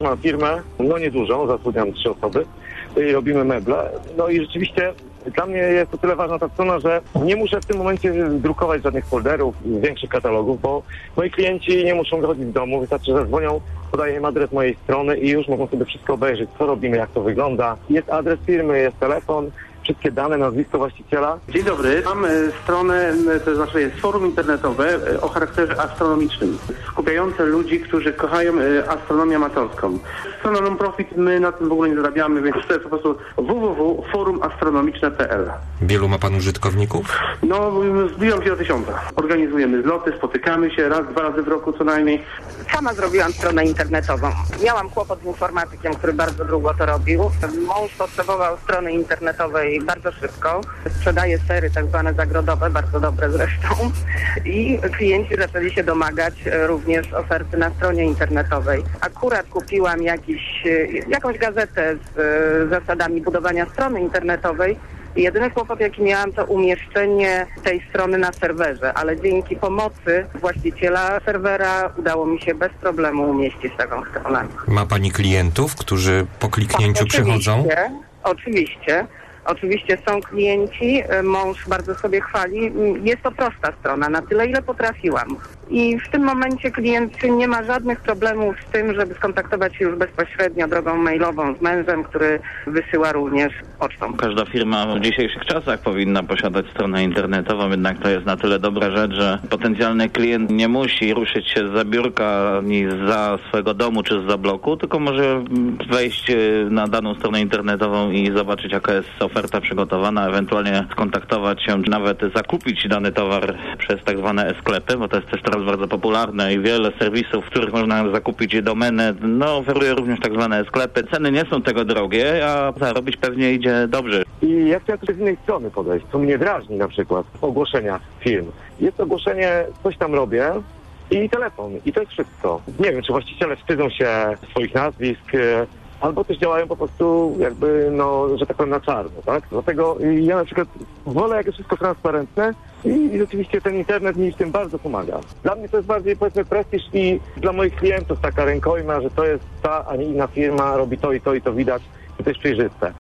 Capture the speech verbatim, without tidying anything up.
Mam firmę, no niedużą, zatrudniam trzy osoby i robimy meble. No i rzeczywiście dla mnie jest to tyle ważna ta strona, że nie muszę w tym momencie drukować żadnych folderów, większych katalogów, bo moi klienci nie muszą wychodzić z domu, wystarczy, że dzwonią, podaję im adres mojej strony i już mogą sobie wszystko obejrzeć, co robimy, jak to wygląda. Jest adres firmy, jest telefon, wszystkie dane, nazwisko właściciela. Dzień dobry, mam stronę, to znaczy jest forum internetowe o charakterze astronomicznym, skupiające ludzi, którzy kochają astronomię amatorską. Strona non-profit, my na tym w ogóle nie zarabiamy, więc to jest po prostu w w w kropka forum astronomiczne kropka p l. Wielu ma pan użytkowników? No, zbliżam się do tysiąca. Organizujemy zloty, spotykamy się raz, dwa razy w roku co najmniej. Sama zrobiłam stronę internetową. Miałam kłopot z informatykiem, który bardzo długo to robił. Mąż potrzebował strony internetowej bardzo szybko. Sprzedaje sery tak zwane zagrodowe, bardzo dobre zresztą. I klienci zaczęli się domagać również oferty na stronie internetowej. Akurat kupiłam jakiś, jakąś gazetę z zasadami budowania strony internetowej. Jedyny kłopot, jaki miałam, to umieszczenie tej strony na serwerze, ale dzięki pomocy właściciela serwera udało mi się bez problemu umieścić taką stronę. Ma pani klientów, którzy po kliknięciu tak, przychodzą? Oczywiście, oczywiście. Oczywiście są klienci, mąż bardzo sobie chwali. Jest to prosta strona, na tyle, ile potrafiłam. I w tym momencie klient nie ma żadnych problemów z tym, żeby skontaktować się już bezpośrednio drogą mailową z mężem, który wysyła również pocztą. Każda firma w dzisiejszych czasach powinna posiadać stronę internetową, jednak to jest na tyle dobra rzecz, że potencjalny klient nie musi ruszyć się zza biurka ani zza swojego domu czy zza bloku, tylko może wejść na daną stronę internetową i zobaczyć, jaka jest oferta przygotowana, ewentualnie skontaktować się, czy nawet zakupić dany towar przez tak zwane e-sklepy, bo to jest też teraz bardzo popularne i wiele serwisów, w których można zakupić domenę, no oferuje również tak zwane sklepy. Ceny nie są tego drogie, a zarobić pewnie idzie dobrze. I ja chciałem też z innej strony podejść, co mnie drażni na przykład, ogłoszenia firm. Jest ogłoszenie, coś tam robię i telefon. I to jest wszystko. Nie wiem, czy właściciele wstydzą się swoich nazwisk, albo też działają po prostu jakby, no, że tak powiem, na czarno, tak? Dlatego ja na przykład wolę, jak jest wszystko transparentne i, i rzeczywiście ten internet mi w tym bardzo pomaga. Dla mnie to jest bardziej, powiedzmy, prestiż i dla moich klientów taka rękojma, że to jest ta, a nie inna firma, robi to i to i to widać, to jest przejrzyste.